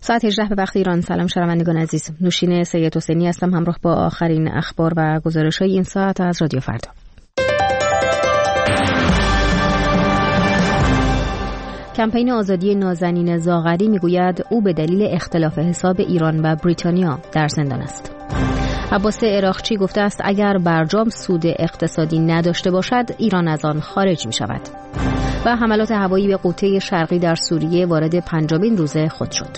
ساعت 18 به وقت ایران. سلام شنوندگان عزیز، نوشین سید حسینی هستم همراه با آخرین اخبار و گزارش‌های این ساعت از رادیو فردا. کمپین آزادی نازنین زاغری میگوید او به دلیل اختلاف حساب ایران و بریتانیا در زندان است. عباس عراقچی گفته است اگر برجام سود اقتصادی نداشته باشد ایران از آن خارج می شود. و حملات هوایی به غوطه شرقی در سوریه وارد 5مین روز خود شد.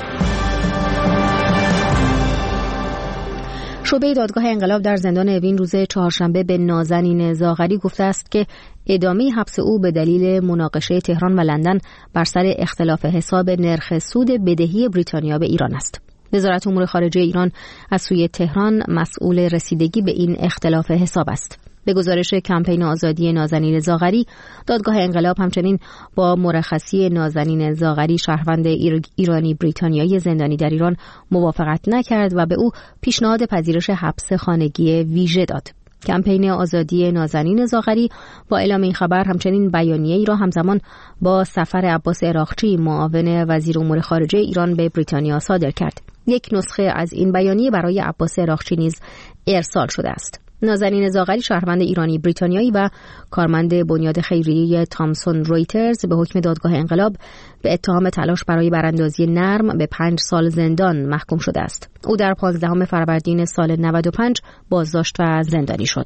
شعبه دادگاه انقلاب در زندان اوین روز چهارشنبه به نازنین زاغری گفته است که ادامه حبس او به دلیل مناقشه تهران و لندن بر سر اختلاف حساب نرخ سود بدهی بریتانیا به ایران است. وزارت امور خارجه ایران از سوی تهران مسئول رسیدگی به این اختلاف حساب است. به گزارش کمپین آزادی نازنین زاغری، دادگاه انقلاب همچنین با مرخصی نازنین زاغری شهروند ایرانی بریتانیایی زندانی در ایران موافقت نکرد و به او پیشنهاد پذیرش حبس خانگی ویژه داد. کمپین آزادی نازنین زاغری با اعلام این خبر همچنین بیانیه‌ای را همزمان با سفر عباس عراقچی معاون وزیر امور خارجه ایران به بریتانیا صادر کرد. یک نسخه از این بیانیه برای عباس عراقچی نیز ارسال شده است. نازنین زاغری شهروند ایرانی بریتانیایی و کارمند بنیاد خیریه تامسون رویترز به حکم دادگاه انقلاب به اتهام تلاش برای براندازی نرم به 5 سال زندان محکوم شده است. او در 15 فروردین سال 95 بازداشت و زندانی شد.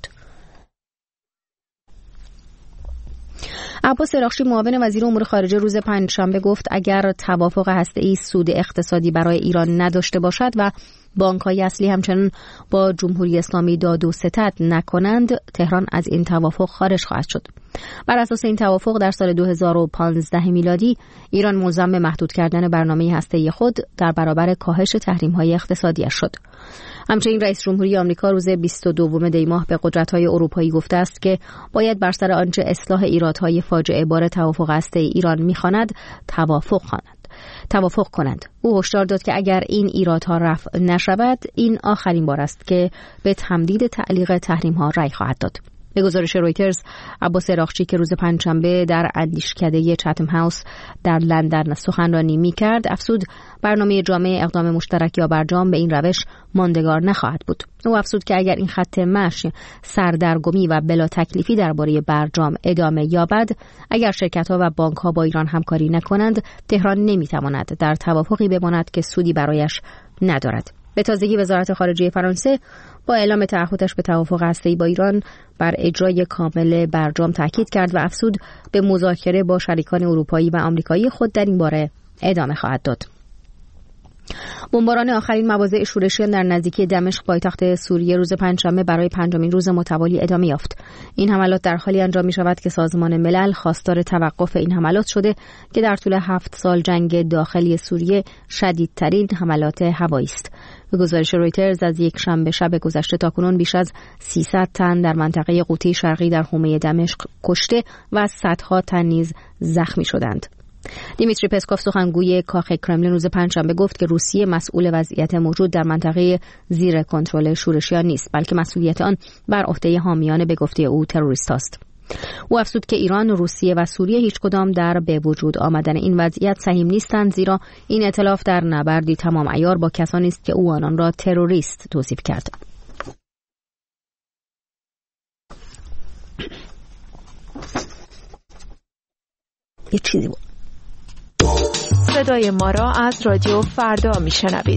عباس عراقچی معاون وزیر امور خارجه روز پنجشنبه گفت اگر توافق هسته‌ای سود اقتصادی برای ایران نداشته باشد و بانک‌های اصلی همچنین با جمهوری اسلامی داد و ستد نکنند، تهران از این توافق خارج خواهد شد. بر اساس این توافق در سال 2015 میلادی ایران ملزم به محدود کردن برنامه هسته‌ای خود در برابر کاهش تحریم‌های اقتصادی‌اش شد. همچنین رئیس جمهوری آمریکا روز 22 دی ماه به قدرت‌های اروپایی گفته است که باید بر سر آنچه اصلاح ایرادهای فاجعه بار توافق هسته‌ای ایران می‌خواند توافق کنند. او هشدار داد که اگر این ایرادها رفع نشود این آخرین بار است که به تمدید تعلیق تحریم‌ها رأی خواهد داد. به گزارش رویترز، عباس عراقچی که روز پنجشنبه در اندیشکده چاتم هاوس در لندن سخنرانی می‌کرد، افزود برنامه جامع اقدام مشترک یا برجام به این روش ماندگار نخواهد بود. او افزود که اگر این خط مشی سردرگمی و بلا تکلیفی درباره برجام ادامه یابد، اگر شرکت‌ها و بانک‌ها با ایران همکاری نکنند، تهران نمی‌تواند در توافقی بماند که سودی برایش ندارد. به تازگی وزارت خارجه فرانسه با اعلام تعهدش به توافق هسته‌ای با ایران بر اجرای کامل برجام تاکید کرد و افزود به مذاکره با شریکان اروپایی و آمریکایی خود در این باره ادامه خواهد داد. بمباران آخرین مواضع شورشیان در نزدیکی دمشق پایتخت سوریه روز پنجشنبه برای 5مین روز متوالی ادامه یافت. این حملات در حالی انجام می شود که سازمان ملل خواستار توقف این حملات شده که در طول 7 سال جنگ داخلی سوریه شدیدترین حملات هوایی است. به گزارش رویترز از یک شنبه شب گذشته تاکنون بیش از 300 تن در منطقه غوطه شرقی در حومه دمشق کشته و صدها تن نیز زخمی شدند. دیمیتری پسکوف سخنگوی کاخ کرملین روز پنجشنبه گفت که روسیه مسئول وضعیت موجود در منطقه زیر کنترل شورشیان نیست، بلکه مسئولیت آن بر عهده حامیان به گفته او تروریست است. او افزود که ایران، روسیه و سوریه هیچ کدام در به وجود آمدن این وضعیت سهیم نیستند، زیرا این ائتلاف در نبردی تمام عیار با کسانی است که او آنان را تروریست توصیف کرد. یه چیزی بود. صدای ما را از رادیو فردا میشنوید.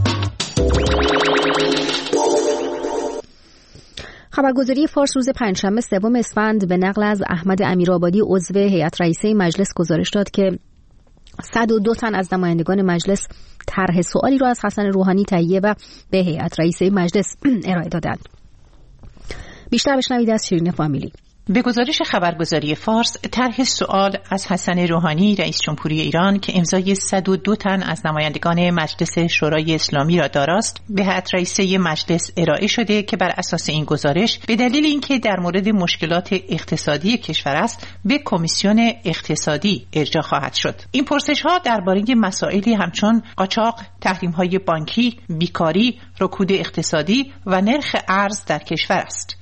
خبرگزاری فارس روز پنجشنبه 3 اسفند به نقل از احمد امیرآبادی عضو هیئت رئیسه مجلس گزارش داد که 102 تن از نمایندگان مجلس طرح سوالی را از حسن روحانی تهیه و به هیئت رئیسه مجلس ارائه دادند. بیشتر بشنوید از شیرین فامیلی. به گزارش خبرگزاری فارس، طرح سوال از حسن روحانی رئیس جمهوری ایران که امضای 102 تن از نمایندگان مجلس شورای اسلامی را داراست، به هیئت رئیسه مجلس ارائه شده که بر اساس این گزارش به دلیل اینکه در مورد مشکلات اقتصادی کشور است، به کمیسیون اقتصادی ارجاع خواهد شد. این پرسش‌ها درباره مسائلی همچون قاچاق، تحریم‌های بانکی، بیکاری، رکود اقتصادی و نرخ ارز در کشور است.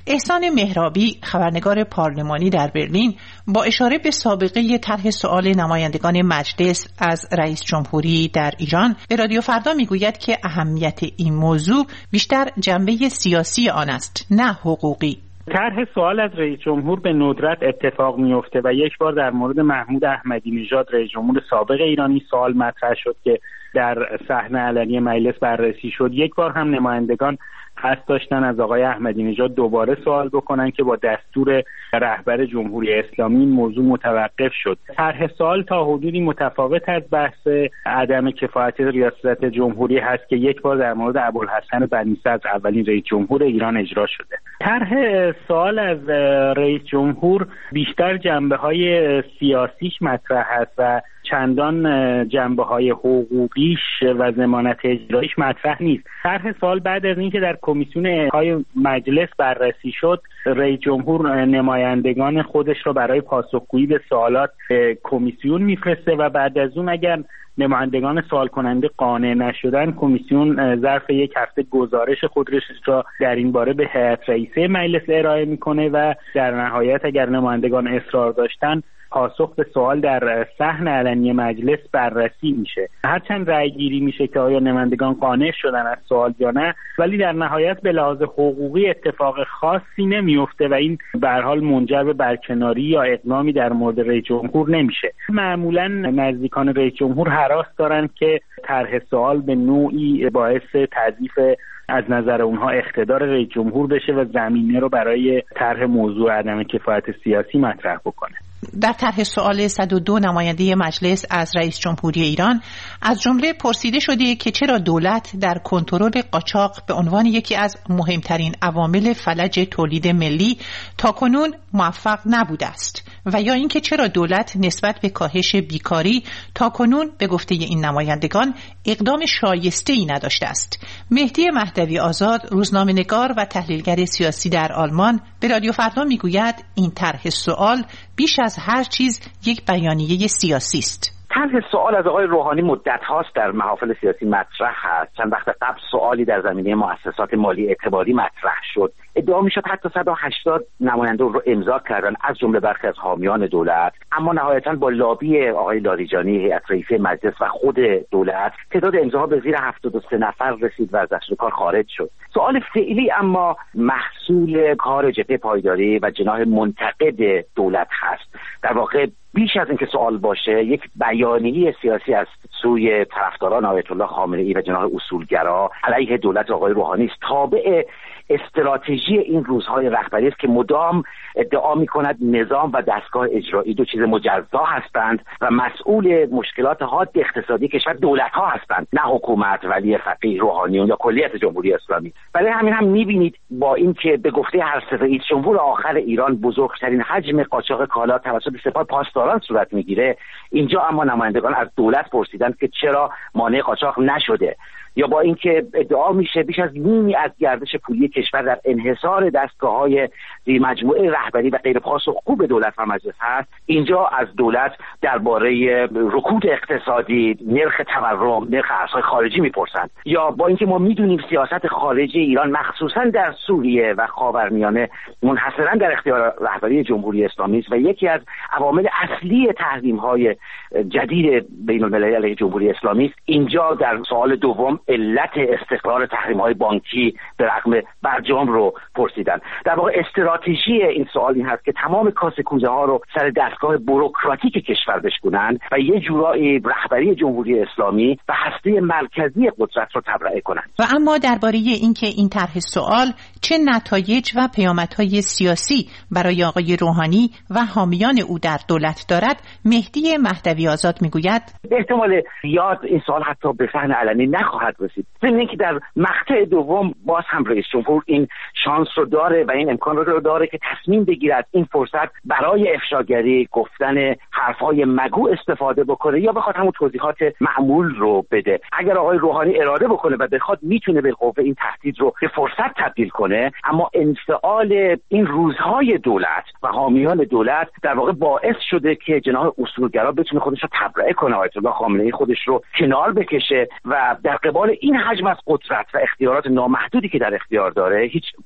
احسان مهرابی، خبرنگار پارلمانی در برلین، با اشاره به سابقه طرح سؤال نمایندگان مجلس از رئیس جمهوری در ایران به رادیو فردا میگوید که اهمیت این موضوع بیشتر جنبه سیاسی آن است، نه حقوقی. طرح سوال از رئیس جمهور به ندرت اتفاق میفته و یک بار در مورد محمود احمدی نژاد رئیس جمهور سابق ایرانی سوال مطرح شد که در صحنه علنی مجلس بررسی شد. یک بار هم نمایندگان قصد داشتن از آقای احمدی نژاد دوباره سوال بکنن که با دستور رهبر جمهوری اسلامی این موضوع متوقف شد. طرح سوال تا حدودی متفاوت از بحث عدم کفایت ریاست جمهوری هست که یک بار در مورد ابوالحسن بنی صدر اولین رئیس جمهور ایران اجرا شده. طرح سوال از رئیس جمهور بیشتر جنبه‌های سیاسیش مطرح است و چندان جنبه‌های حقوقیش و ضمانت اجرایش مطرح نیست. طرح سوال بعد از اینکه در کمیسیون های مجلس بررسی شد، رئیس جمهور نمایندگان خودش را برای پاسخگویی به سوالات کمیسیون میفرسته و بعد از اون اگر نمایندگان سوال کننده قانع نشدن، کمیسیون ظرف یک هفته گزارش خودش را در این باره به هیئت رئیسه مجلس ارائه میکنه و در نهایت اگر نمایندگان اصرار داشتن پاسخ به سوال در صحن علنی مجلس بررسی میشه. هرچند رأی گیری میشه که آیا نمایندگان قانع شدن از سوال یا نه، ولی در نهایت به لحاظ حقوقی اتفاق خاصی نمیفته و این به هر حال منجر به برکناری یا اقدامی در مورد رئیس جمهور نمیشه. معمولا نزدیکان رئیس جمهور هراس دارن که طرح سوال به نوعی باعث تضعیف از نظر اونها اقتدار رئیس جمهور بشه و زمینه رو برای طرح موضوع عدم کفایت سیاسی مطرح بکنه. در طرح سوال 102 نماینده مجلس از رئیس جمهوری ایران از جمله پرسیده شده که چرا دولت در کنترل قاچاق به عنوان یکی از مهمترین عوامل فلج تولید ملی تاکنون موفق نبوده است و یا اینکه چرا دولت نسبت به کاهش بیکاری تاکنون به گفته این نمایندگان اقدام شایسته‌ای نداشته است. مهدی مهدوی آزاد، روزنامه‌نگار و تحلیلگر سیاسی در آلمان، به رادیو فردا میگوید این طرح سوال بیش از هر چیز یک بیانیه سیاسی است. طرح سوال از آقای روحانی مدت هاست در محافل سیاسی مطرح هست. چند وقت قبل سوالی در زمینه مؤسسات مالی اعتباری مطرح شد. ادعا میشد حتی 180 نماینده رو امضا کردن، از جمله برخی از حامیان دولت، اما نهایتاً با لابی آقای لاریجانی هیئت رئیسه مجلس و خود دولت تعداد امضاها به زیر 73 نفر رسید و از دستور کار خارج شد. سوال فعلی اما محصول کار جبهه پایداری و جناح منتقد دولت هست. در واقع بیش از اینکه سوال باشه، یک بیانیه سیاسی از سوی طرفداران آیت الله خامنه‌ای و جناح اصولگرا علیه دولت آقای روحانی است، تابع استراتژی این روزهای رهبری است که مدام ادعا می‌کند نظام و دستگاه اجرایی دو چیز مجزا هستند و مسئول مشکلات حاد اقتصادی کشور دولت‌ها هستند، نه حکومت، ولی فقیه، روحانیون یا کلیت جمهوری اسلامی. برای همین هم می‌بینید با اینکه به گفته هر سه رئیس جمهور آخر ایران بزرگترین حجم قاچاق کالا توسط سپاه پاسداران صورت می‌گیره، اینجا اما نمایندگان از دولت پرسیدند که چرا مانع قاچاق نشده، یا با اینکه ادعا میشه بیش از نیمی از گردش پولی کشور در انحصار دستگاه‌های زیر مجموعه رهبری و غیر پاسخگو به دولت و مجلس هست، اینجا از دولت درباره رکود اقتصادی، نرخ تورم، نرخ ارزهای خارجی میپرسند. یا با اینکه ما میدونیم سیاست خارجی ایران مخصوصا در سوریه و خاورمیانه منحصرا در اختیار رهبری جمهوری اسلامی است و یکی از عوامل اصلی تحریم‌های جدید بین‌المللی علیه جمهوری اسلامی است، اینجا در سوال دوم علت استقرار تحریم‌های بانکی به رغم برجام رو پرسیدن. در واقع استراتژی این سوال این هست که تمام کاسه کوزه‌ها رو سر دستگاه بوروکراتیک کشور بشکنن و یه جورایی رهبری جمهوری اسلامی و هسته مرکزی قدرت رو تبرئه کنن. و اما درباره اینکه این طرح سوال چه نتایج و پیامدهای سیاسی برای آقای روحانی و حامیان او در دولت دارد، مهدی مهدوی آزاد میگوید به احتمال زیاد این سوال حتی به صحنه علنی نخواهد رسید. ضمن اینکه در مقطع دوم باز هم رئیس جمهور این شانس رو داره و این امکان رو داره که تصمیم بگیرد این فرصت برای افشاگری، گفتن حرفهای مگو استفاده بکنه یا بخواد همون توضیحات معمول رو بده. اگر آقای روحانی اراده بکنه و بخواد میتونه به قوه این تهدید رو به فرصت تبدیل کنه، اما انفعال این روزهای دولت و حامیان دولت در واقع باعث شده که جناح اصولگرا بتونه خودش رو تبرئه کنه، آیت الله خامنه‌ای خودش رو کنار بکشه و در قبال این حجم از قدرت و اختیارات نامحدودی که در اختیار داره هیچ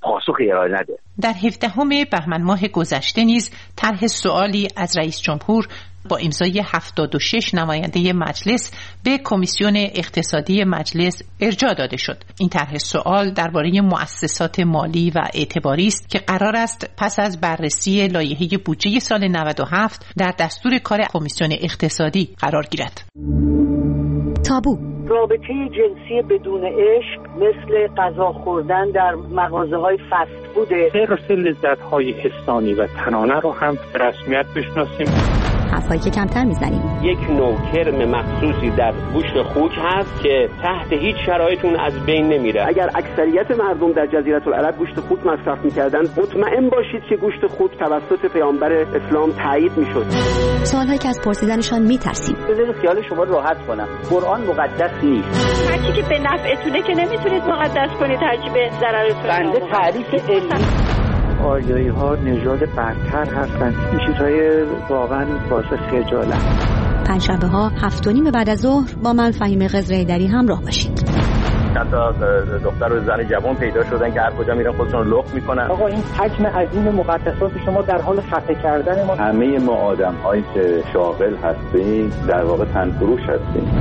پاسخی ارائه نده. در 17 بهمن ماه گذشته نیز طرح سوالی از رئیس جمهور با امضای 76 نماینده مجلس به کمیسیون اقتصادی مجلس ارجاع داده شد. این طرح سوال درباره مؤسسات مالی و اعتباری است که قرار است پس از بررسی لایحه بودجه سال 97 در دستور کار کمیسیون اقتصادی قرار گیرد. تابو رابطه جنسی بدون عشق مثل غذا خوردن در مغازه‌های فست فود، حرص لذت‌های حسانی و تنانه رو هم به رسمیت بشناسیم. حرفایی که کمتر میزنیم. یک نوع کرم مخصوصی در گوشت خوک هست که تحت هیچ شرایطی از بین نمیره. اگر اکثریت مردم در جزیره العرب گوشت خوک مصرف میکردن، مطمئن باشید که گوشت خوک توسط پیامبر اسلام تایید میشد. سوالهایی که از پرسیدنشان میترسیم. بذارید خیال شما راحت کنم. قرآن مقدس نیست. هر چی که به نفعتونه که نمیتونید مقدس کنید، هر چی به ضررتونه. بنده تعریف علمی آریایی ها نژاد برتر هستند. این چیزهای واقعا باعث خجالت. پنجشنبه ها 7:30 بعد از ظهر با من فهیم قزره‌ایدری همراه باشید. حتی دختر و زن جوان پیدا شدن که هر کجا میرن خودشون لخت میکنن. آقا این حجم عظیم مقدسات شما در حال خفه کردن ما. همه ما آدم‌هایی که شاغل هستیم در واقع تنفروش هستیم.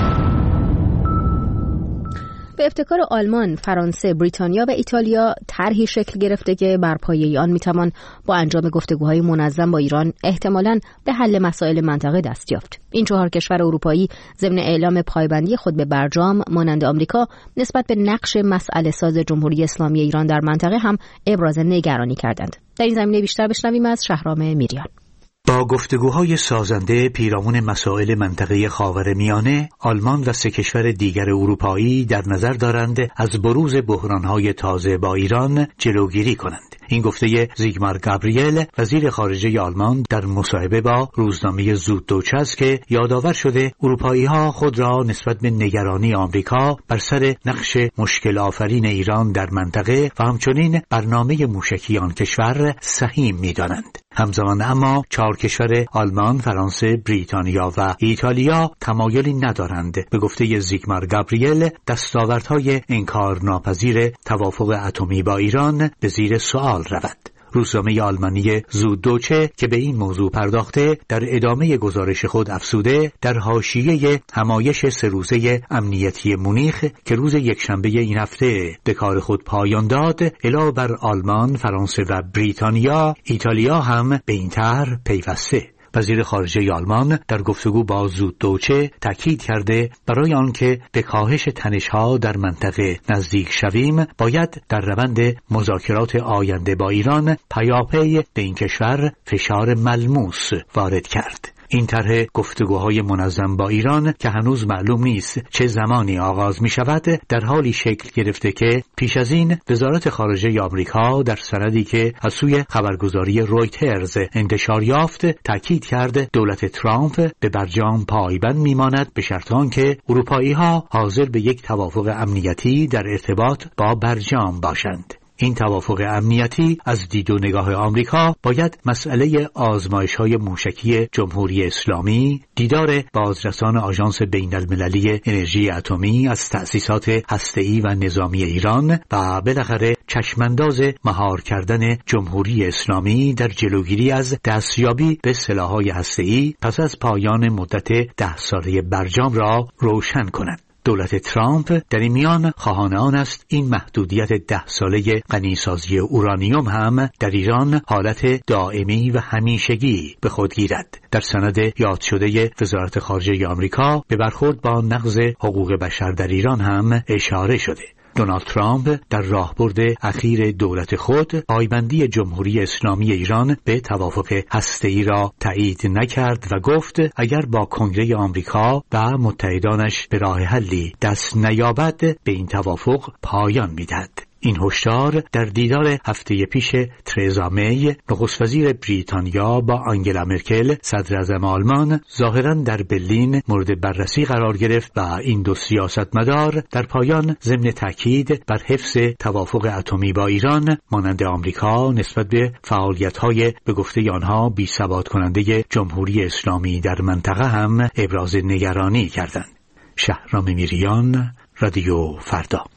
به ابتکار آلمان، فرانسه، بریتانیا و ایتالیا طرحی شکل گرفته که بر پایه آن میتوان با انجام گفتگوهای منظم با ایران احتمالاً به حل مسائل منطقه دست یافت. این 4 کشور اروپایی ضمن اعلام پایبندی خود به برجام مانند آمریکا نسبت به نقش مسئله ساز جمهوری اسلامی ایران در منطقه هم ابراز نگرانی کردند. در این زمینه بیشتر بشنویم از شهرام میریان. با گفتگوهای سازنده پیرامون مسائل منطقه خاورمیانه، آلمان و 3 کشور دیگر اروپایی در نظر دارند از بروز بحرانهای تازه با ایران جلوگیری کنند. این گفته زیگمار گابریل، وزیر خارجه آلمان، در مصاحبه با روزنامه زوددوچه است که یادآور شده اروپایی‌ها خود را نسبت به نگرانی آمریکا بر سر نقش مشکل آفرین ایران در منطقه و همچنین برنامه موشکی آن کشور سهیم می‌دانند. همزمان اما 4 کشور آلمان، فرانسه، بریتانیا و ایتالیا تمایلی ندارند به گفته زیگمار گابریل دستاوردهای انکارناپذیر توافق اتمی با ایران به زیر سوال رود. روزنامه آلمانی زوددوچه که به این موضوع پرداخته در ادامه گزارش خود افزوده در حاشیه همایش 3 روزه امنیتی مونیخ که روز یکشنبه این هفته به کار خود پایان داد، علاوه بر آلمان، فرانسه و بریتانیا، ایتالیا هم به این طرح پیوسته. وزیر خارجه آلمان در گفتگو با زوددوچه تاکید کرده برای آنکه به کاهش تنش‌ها در منطقه نزدیک شویم باید در روند مذاکرات آینده با ایران پیاپی به این کشور فشار ملموس وارد کرد. این طرح گفتگوهای منظم با ایران که هنوز معلوم نیست چه زمانی آغاز می شود در حالی شکل گرفته که پیش از این وزارت خارجه آمریکا در سندی که از سوی خبرگزاری رویترز انتشار یافت تاکید کرد دولت ترامپ به برجام پایبند میماند به شرط آنکه اروپایی‌ها حاضر به یک توافق امنیتی در ارتباط با برجام باشند. این توافق امنیتی از دید و نگاه آمریکا باید مسئله آزمایش‌های موشکی جمهوری اسلامی، دیدار بازرسان آژانس بین‌المللی انرژی اتمی از تأسیسات هسته‌ای و نظامی ایران و بالاخره چشمانداز مهار کردن جمهوری اسلامی در جلوگیری از دستیابی به سلاح‌های هسته‌ای پس از پایان مدت 10 ساله برجام را روشن کنند. دولت ترامپ در این میان خواهان آن است این محدودیت 10 ساله غنیسازی اورانیوم هم در ایران حالت دائمی و همیشگی به خود گیرد. در سند یاد شده وزارت خارجه آمریکا به برخورد با نقض حقوق بشر در ایران هم اشاره شده. دونالد ترامپ در راهبرد اخیر دولت خود پایبندی جمهوری اسلامی ایران به توافق هسته‌ای را تایید نکرد و گفت اگر با کنگره آمریکا و متحدانش به راه حلی دست نیابد به این توافق پایان می‌دهد. این هشدار در دیدار هفته پیش ترزا می نخست وزیر بریتانیا با آنگلا مرکل صدر اعظم آلمان ظاهراً در برلین مورد بررسی قرار گرفت و این 2 سیاستمدار در پایان ضمن تاکید بر حفظ توافق اتمی با ایران مانند آمریکا نسبت به فعالیت‌های به گفته آنها بی‌ثبات کننده جمهوری اسلامی در منطقه هم ابراز نگرانی کردند. شهرام میریان، رادیو فردا.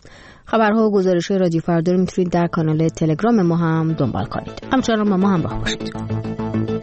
خبرها و گزارش‌های رادیو فردا رو میتونید در کانال تلگرام ما هم دنبال کنید. همچنان با ما همراه باشید.